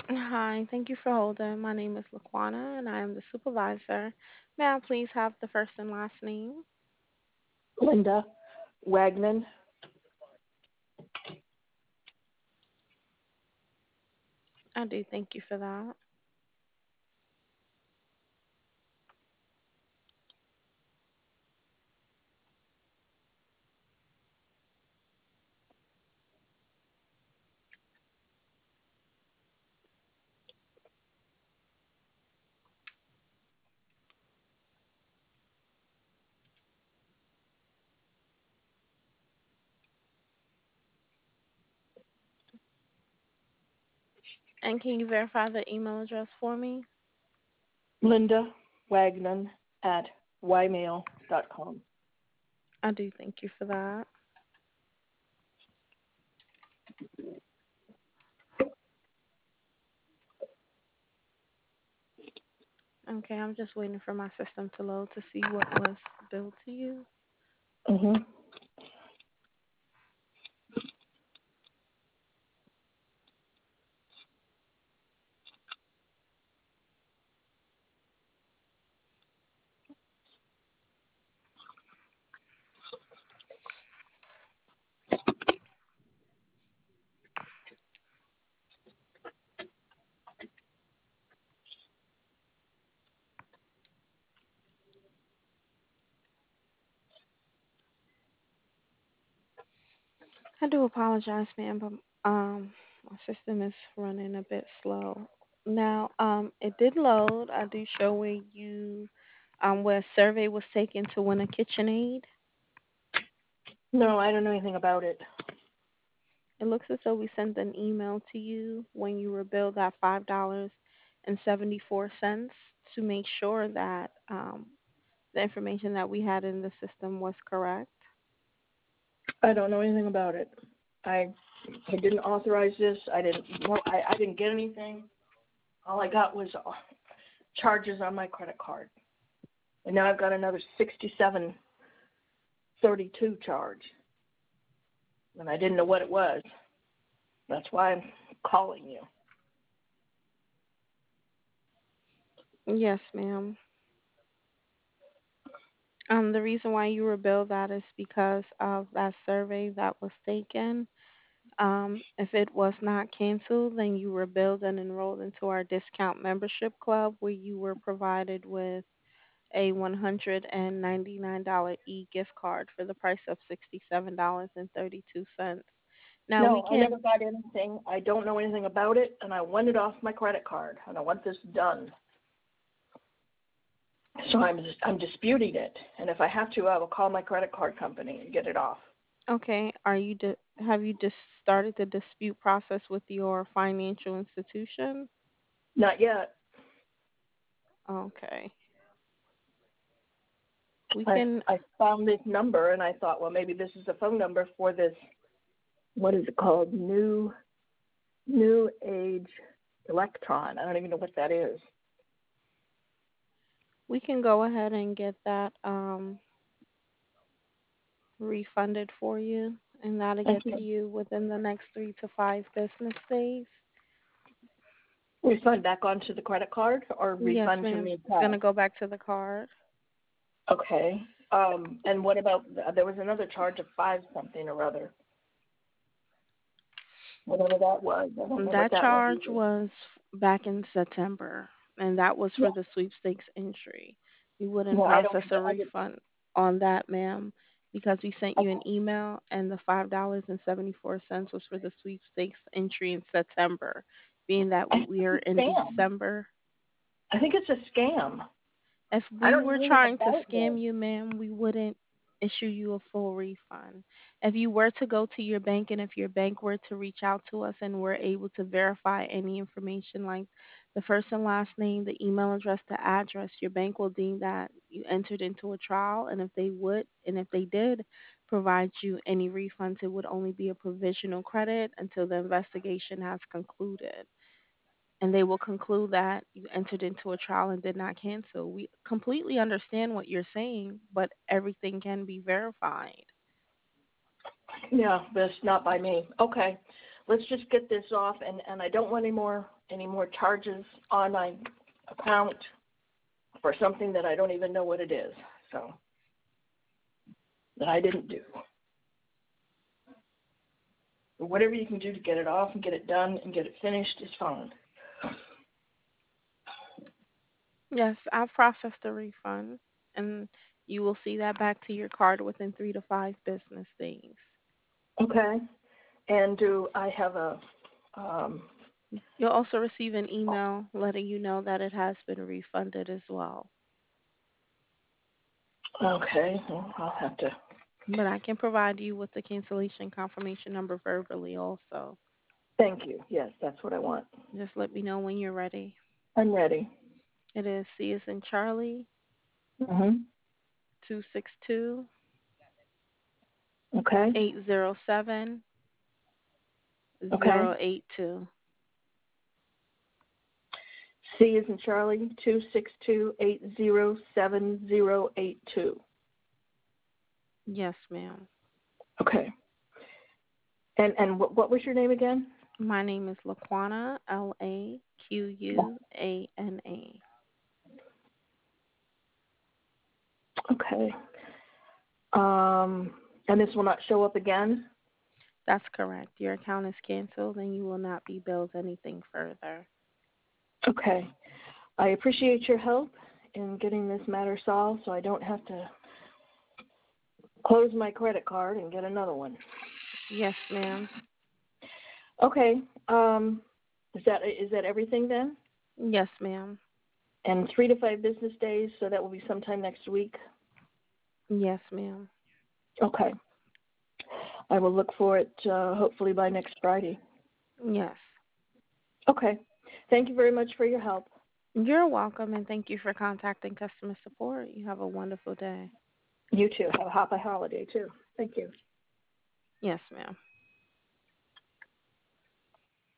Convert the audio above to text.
Hi, thank you for holding. My name is Laquana and I am the supervisor. May I please have the first and last name? Linda Wagner. I do thank you for that. And can you verify the email address for me? Linda Wagner at ymail.com. I do thank you for that. Okay, I'm just waiting for my system to load to see what was billed to you. Mm-hmm. I do apologize, ma'am, but my system is running a bit slow. Now, it did load. I do show where you where a survey was taken to win a KitchenAid. No, I don't know anything about it. It looks as though we sent an email to you when you were billed that $5.74 to make sure that the information that we had in the system was correct. I don't know anything about it. I I didn't authorize this. I didn't get anything. All I got was charges on my credit card, and now I've got another 67.32 charge, and I didn't know what it was. That's why I'm calling you. Yes, ma'am. The reason why you were billed that is because of that survey that was taken. If it was not canceled, then you were billed and enrolled into our discount membership club where you were provided with a $199 e-gift card for the price of $67.32. Now we No, I never can, got anything. I don't know anything about it, and I want it off my credit card, and I want this done. So I'm disputing it, and if I have to, I will call my credit card company and get it off. okay, have you just started the dispute process with your financial institution? Not yet. Okay. We I can, I found this number, and I thought, well, maybe this is a phone number for this. What is it called? New Age Electron. I don't even know what that is. we can go ahead and get that refunded for you, and that'll Thank get to you. you within the next 3 to 5 business days. Refund back onto the credit card, or Yes, refund to ma'am. me It's cash. gonna go back to the card. Okay. And what about there was another charge of five something or other, whatever that was. I don't know what That that was charge either. was back in September, and that was Yeah. for the sweepstakes entry. We wouldn't Well, I don't. process a I did. refund on that, ma'am, because we sent I, you an email, and the $5.74 was for the sweepstakes entry in September. Being that I think we are it's in a scam. December, I think it's a scam. if I we don't were know anything trying to about this. scam you, ma'am, we wouldn't issue you a full refund. If you were to go to your bank and if your bank were to reach out to us and we're able to verify any information like the first and last name, the email address, the address, your bank will deem that you entered into a trial. And if they did provide you any refunds, it would only be a provisional credit until the investigation has concluded and they will conclude that you entered into a trial and did not cancel. We completely understand what you're saying, but everything can be verified. Yeah, but it's not by me. Okay. let's just get this off, and I don't want any more charges on my account for something that I don't even know what it is. So that I didn't do. But whatever you can do to get it off and get it done and get it finished is fine. Yes, I've processed the refund, and you will see that back to your card within 3 to 5 business days. Okay. And do I have a um, You'll also receive an email letting you know that it has been refunded as well. okay, well, I'll have to. But I can provide you with the cancellation confirmation number verbally also. Thank you. Yes, that's what I want. Just let me know when you're ready. I'm ready. It is C as in Charlie, Mhm. 262 Okay. 807 Okay. 082. C is in Charlie, 262807082. Yes, ma'am. Okay. And what was your name again? My name is Laquana, Laquana. Okay. And this will not show up again? That's correct. Your account is canceled and you will not be billed anything further. Okay. I appreciate your help in getting this matter solved so I don't have to close my credit card and get another one. Yes, ma'am. Okay. Is that everything then? Yes, ma'am. And 3 to 5 business days, so that will be sometime next week. Yes, ma'am. Okay. I will look for it hopefully by next Friday. Yes. Okay. Thank you very much for your help. You're welcome and thank you for contacting customer support. You have a wonderful day. You too. Have a happy holiday too. Thank you. Yes, ma'am.